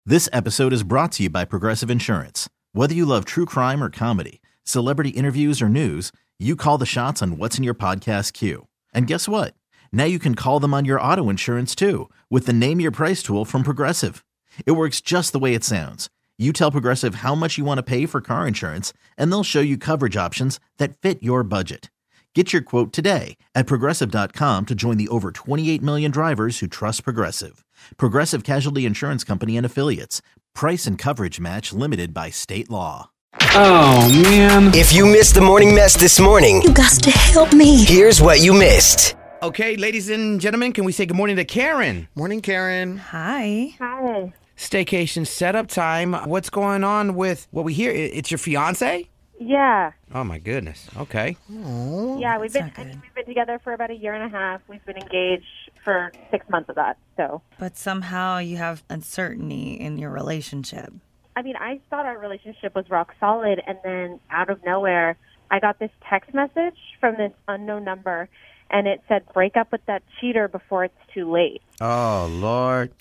This episode is brought to you by Progressive Insurance. Whether you love true crime or comedy, celebrity interviews or news, you call the shots on what's in your podcast queue. And guess what? Now you can call them on your auto insurance too with the Name Your Price tool from Progressive. It works just the way it sounds. You tell Progressive how much you want to pay for car insurance, and they'll show you coverage options that fit your budget. Get your quote today at Progressive.com to join the over 28 million drivers who trust Progressive. Progressive Casualty Insurance Company and Affiliates. Price and coverage match limited by state law. Oh, man. If you missed the morning mess this morning, You got to help me. here's what you missed. Okay, ladies and gentlemen, can we say good morning to Karen? Morning, Karen. Hi. Hi. Staycation setup time. What's going on with what we hear? It's your fiance? Yeah. Oh, my goodness. Okay. Yeah, we've been together for about a year and a half. We've been engaged for 6 months of that. So, But somehow you have uncertainty in your relationship. I mean, I thought our relationship was rock solid, and then out of nowhere, I got this text message from this unknown number, and it said, break up with that cheater before it's too late. Oh, Lord.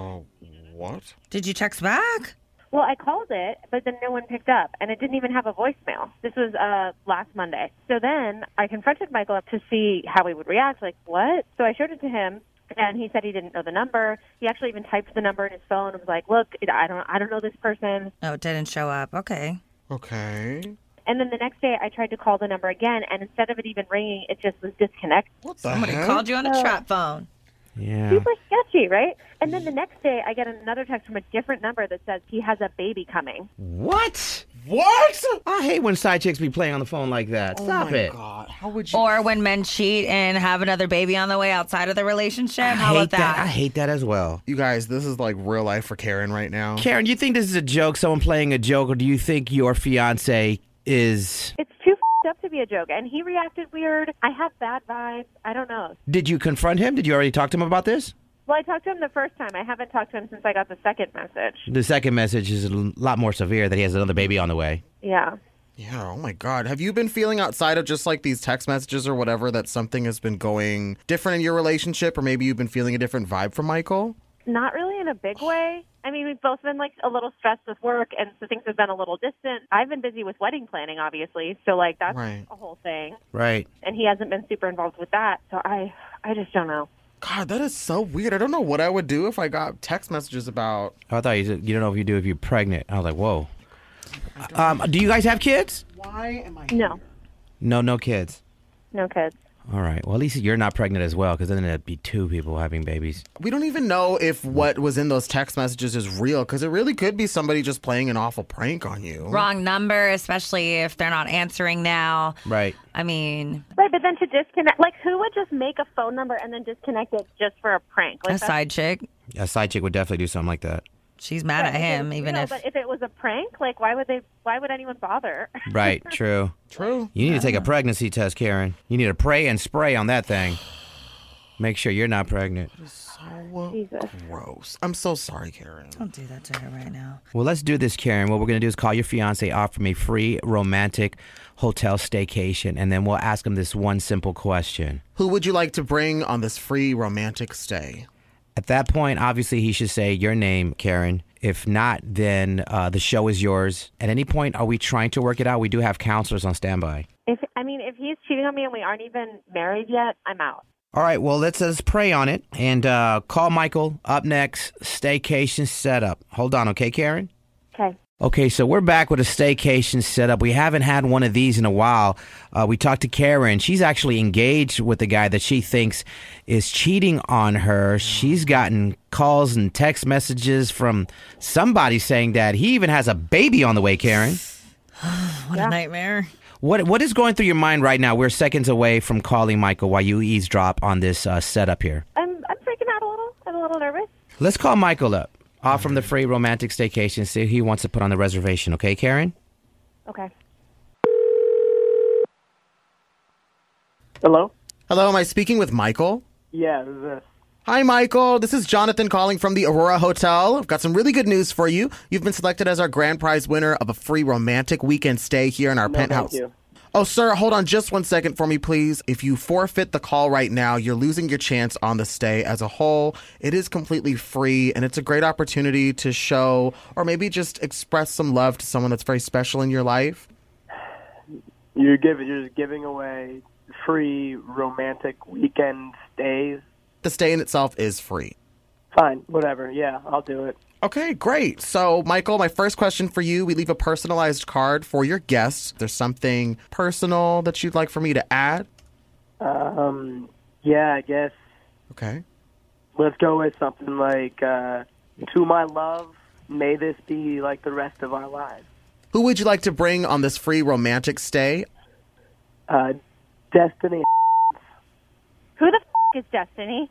What? Did you text back? Well, I called it, but then no one picked up, and it didn't even have a voicemail. This was last Monday. So then I confronted Michael up to see how he would react, like, what? So I showed it to him, and he said he didn't know the number. He actually even typed the number in his phone and was like, look, I don't know this person. Oh, it didn't show up. Okay. Okay. And then the next day I tried to call the number again, and instead of it even ringing, it just was disconnected. What the Somebody heck? called you on a trap phone. Yeah. Super sketchy, right? And then the next day I get another text from a different number that says he has a baby coming. What? What? I hate when side chicks be playing on the phone like that. Stop Oh my it. God. How would you? Or when men cheat and have another baby on the way outside of the relationship. How about that? I hate that as well. You guys, this is like real life for Karen right now. Karen, do you think this is a joke, someone playing a joke, or do you think your fiance is... It's too up to be a joke, and he reacted weird. I have bad vibes. I don't know. Did you confront him? Did you already talk to him about this? Well, I talked to him the first time. I haven't talked to him since I got the second message. The second message is a lot more severe, that he has another baby on the way. Yeah. Yeah, oh my God. Have you been feeling outside of just like these text messages or whatever that something has been going different in your relationship, or maybe you've been feeling a different vibe from Michael? Not really in a big way. I mean, we've both been, like, a little stressed with work, and so things have been a little distant. I've been busy with wedding planning, obviously, so, like, that's Right. a whole thing. Right. And he hasn't been super involved with that, so I just don't know. God, that is so weird. I don't know what I would do if I got text messages about... I thought you don't know if you do if you're pregnant. I was like, whoa. Do you guys have kids? Why am I... No. No kids. No kids. All right. Well, at least you're not pregnant as well, because then it'd be two people having babies. We don't even know if what was in those text messages is real, because it really could be somebody just playing an awful prank on you. Wrong number, especially if they're not answering now. Right. I mean, Right, but then to disconnect, like, who would just make a phone number and then disconnect it just for a prank? Like, a side chick. A side chick would definitely do something like that. She's mad at him, even if... But if it was a prank, like, why would anyone bother? Right. True. True. You need to take a pregnancy test, Karen. You need to pray and spray on that thing. Make sure you're not pregnant. So Jesus. gross. I'm so sorry, Karen. Don't do that to her right now. Well, let's do this, Karen. What we're going to do is call your fiance off from a free romantic hotel staycation, and then we'll ask him this one simple question. Who would you like to bring on this free romantic stay? At that point, obviously, he should say your name, Karen. If not, then the show is yours. At any point, are we trying to work it out? We do have counselors on standby. If he's cheating on me and we aren't even married yet, I'm out. All right, well, let's pray on it and call Michael. Up next, staycation setup. Hold on, okay, Karen? Okay. Okay, so we're back with a staycation setup. We haven't had one of these in a while. We talked to Karen. She's actually engaged with the guy that she thinks is cheating on her. She's gotten calls and text messages from somebody saying that he even has a baby on the way, Karen. What a nightmare. What is going through your mind right now? We're seconds away from calling Michael while you eavesdrop on this setup here. I'm freaking out a little. I'm a little nervous. Let's call Michael up. Off from the free romantic staycation. See who he wants to put on the reservation. Okay, Karen? Okay. Hello? Hello, am I speaking with Michael? Yeah, this is it. Hi, Michael. This is Jonathan calling from the Aurora Hotel. I've got some really good news for you. You've been selected as our grand prize winner of a free romantic weekend stay here in our No, penthouse. thank you. Oh, sir, hold on just 1 second for me, please. If you forfeit the call right now, you're losing your chance on the stay as a whole. It is completely free, and it's a great opportunity to show or maybe just express some love to someone that's very special in your life. You're just giving away free romantic weekend stays. The stay in itself is free. Fine, whatever. Yeah, I'll do it. Okay, great. So, Michael, my first question for you, we leave a personalized card for your guests. There's something personal that you'd like for me to add? Yeah, I guess. Okay. Let's go with something like, to my love, may this be like the rest of our lives. Who would you like to bring on this free romantic stay? Destiny. Who the is Destiny?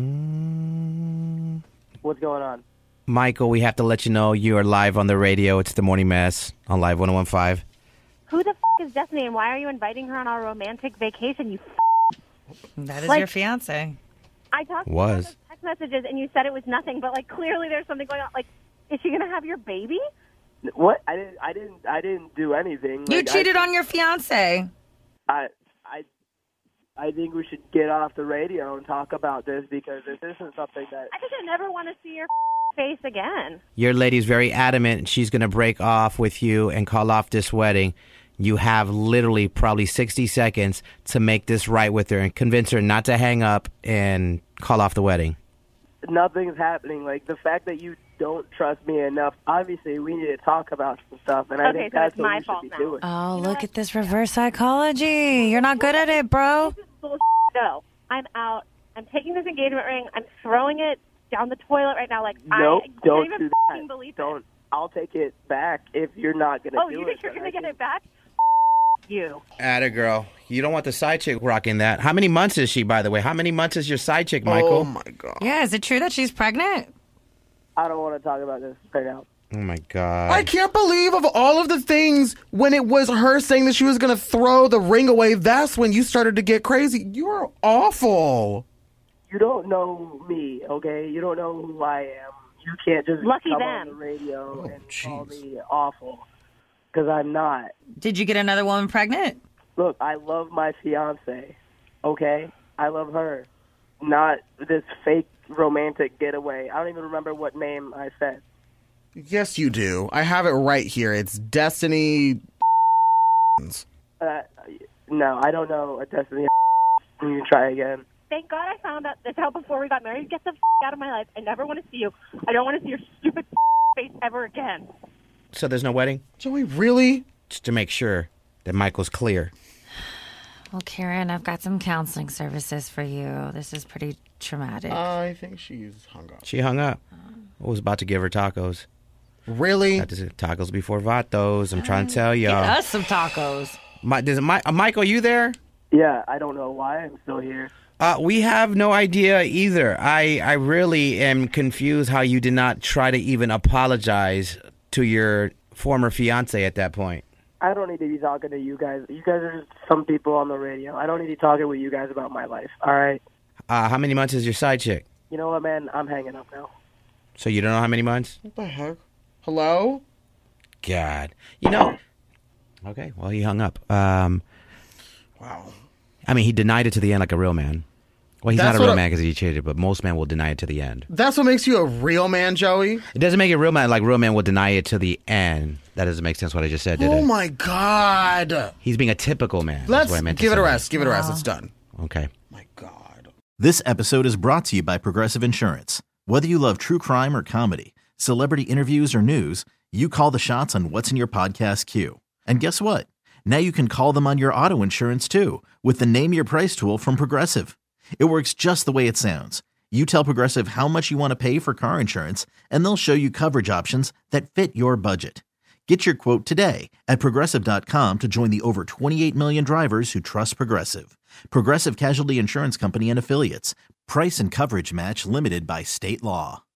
What's going on? Michael, we have to let you know you are live on the radio. It's the Morning Mess on Live 101.5. Who the is Destiny, and why are you inviting her on our romantic vacation, you That is Like- your fiance. I talked to you on those text messages, and you said it was nothing, but, like, clearly there's something going on. Like, is she going to have your baby? What? I didn't do anything. You Like, cheated on your fiance. I think we should get off the radio and talk about this because this isn't something that... I think I never want to see your face again. Your lady's very adamant. She's going to break off with you and call off this wedding. You have literally probably 60 seconds to make this right with her and convince her not to hang up and call off the wedding. Nothing's happening. Like, the fact that you don't trust me enough, obviously we need to talk about some stuff, and I Okay, think so that's it's what my we fault should be now. doing. Oh, look at this reverse psychology. You're not good at it, bro. This is bullshit. No, I'm out. I'm taking this engagement ring. I'm throwing it down the toilet right now. Like, Nope, I don't can't even do fucking that. believe Don't. it. I'll take it back if you're not going to Oh, do it. you think you're but going to I get think- it back? You. Atta girl. You don't want the side chick rocking that. How many months is she, by the way? How many months is your side chick, Oh, Michael? my God. Yeah, is it true that she's pregnant? I don't want to talk about this right now. Oh, my God. I can't believe of all of the things, when it was her saying that she was going to throw the ring away, that's when you started to get crazy. You are awful. You don't know me, okay? You don't know who I am. You can't just Lucky come them. on the radio and call jeez. me awful, because I'm not. Did you get another woman pregnant? Look, I love my fiance, okay? I love her, not this fake romantic getaway. I don't even remember what name I said. Yes, you do. I have it right here. It's Destiny. No, I don't know a Destiny. You can try again. Thank God I found this out before we got married. Get the out of my life. I never want to see you. I don't want to see your stupid face ever again. So there's no wedding? Joey, really? Just to make sure that Michael's clear. Well, Karen, I've got some counseling services for you. This is pretty traumatic. I think she's hung up. She hung up. I was about to give her tacos. Really? Got to say tacos before vatos. I'm trying to tell Get y'all. us some tacos. Michael, you there? Yeah, I don't know why I'm still here. We have no idea either. I really am confused how you did not try to even apologize to your former fiance at that point. I don't need to be talking to you guys. You guys are just some people on the radio. I don't need to be talking with you guys about my life, all right? How many months is your side chick? You know what, man? I'm hanging up now. So you don't know how many months? What the heck? Hello? God. You know. Okay, well, he hung up. Wow. I mean, he denied it to the end like a real man. Well, he's That's not a real what man because he cheated, but most men will deny it to the end. That's what makes you a real man, Joey? It doesn't make it real man like real men will deny it to the end. That doesn't make sense what I just said, did Oh, it? my God. He's being a typical man. That's Let's what I meant to give it a say. rest. Give it a rest. It's done. Okay. My God. This episode is brought to you by Progressive Insurance. Whether you love true crime or comedy, celebrity interviews or news, you call the shots on what's in your podcast queue. And guess what? Now you can call them on your auto insurance too with the Name Your Price tool from Progressive. It works just the way it sounds. You tell Progressive how much you want to pay for car insurance, and they'll show you coverage options that fit your budget. Get your quote today at Progressive.com to join the over 28 million drivers who trust Progressive. Progressive Casualty Insurance Company and Affiliates. Price and coverage match limited by state law.